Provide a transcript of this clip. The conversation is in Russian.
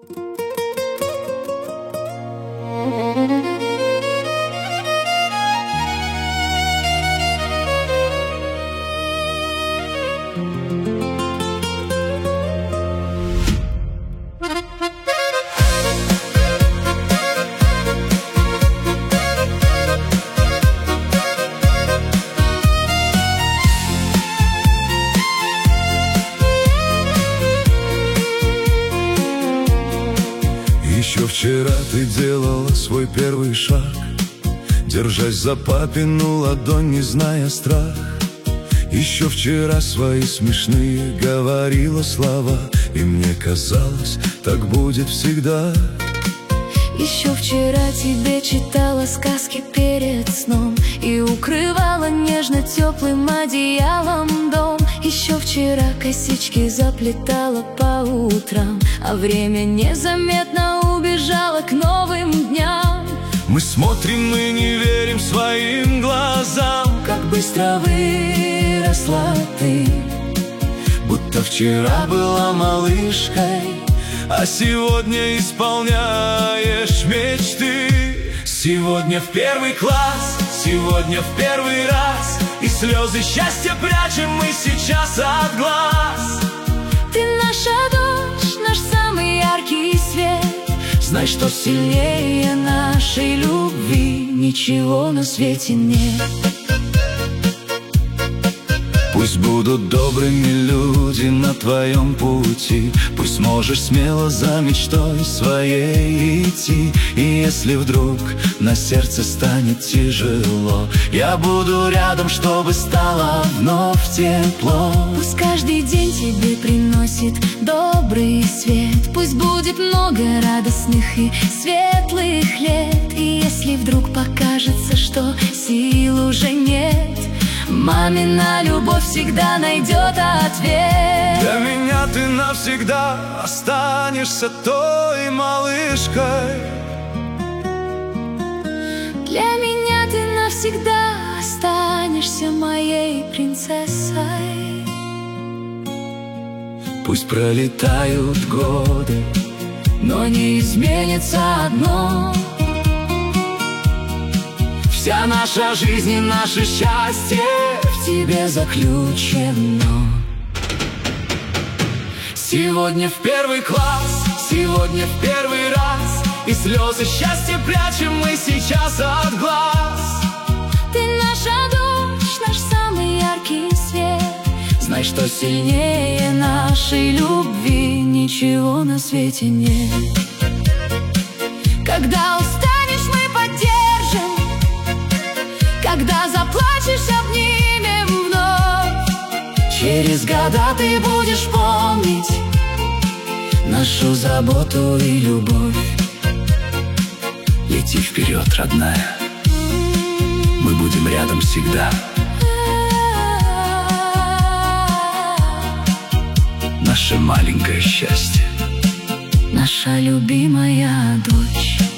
Еще вчера ты делала свой первый шаг, держась за папину ладонь, не зная страх. Еще вчера свои смешные говорила слова, и мне казалось, так будет всегда. Еще вчера тебе читала сказки перед сном и укрывала нежно теплым одеялом дом. Еще вчера косички заплетала по утрам, а время незаметно убежало к новым дням. Мы смотрим и не верим своим глазам, как быстро выросла ты, будто вчера была малышкой, а сегодня исполняешь мечты. Сегодня в первый класс, сегодня в первый раз, и слезы счастья прячем мы сейчас от глаз. Ты наша дочь, наш самый яркий свет. Знай, что сильнее нашей любви ничего на свете нет. Пусть будут добрыми люди на твоем пути, пусть можешь смело за мечтой своей идти. И если вдруг на сердце станет тяжело, я буду рядом, чтобы стало вновь тепло. Пусть каждый день тебе приносит добрый свет, пусть будет много радостных и светлых лет. И если вдруг покажется, что сил уже нет, мамина любовь всегда найдет ответ. Для меня ты навсегда останешься той малышкой. Для меня ты навсегда останешься моей принцессой. Пусть пролетают годы, но не изменится одно: вся наша жизнь и наше счастье в тебе заключено. Сегодня в первый класс, сегодня в первый раз, и слезы счастья прячем мы сейчас от глаз. Ты наша дочь, наш самый яркий свет. Знай, что сильнее нашей любви ничего на свете нет. Когда устанешь, мы поддержим, когда заплачешь, обнимем вновь. Через года ты будешь помнить нашу заботу и любовь. Лети вперед, родная, мы будем рядом всегда. Наше маленькое счастье, наша любимая дочь.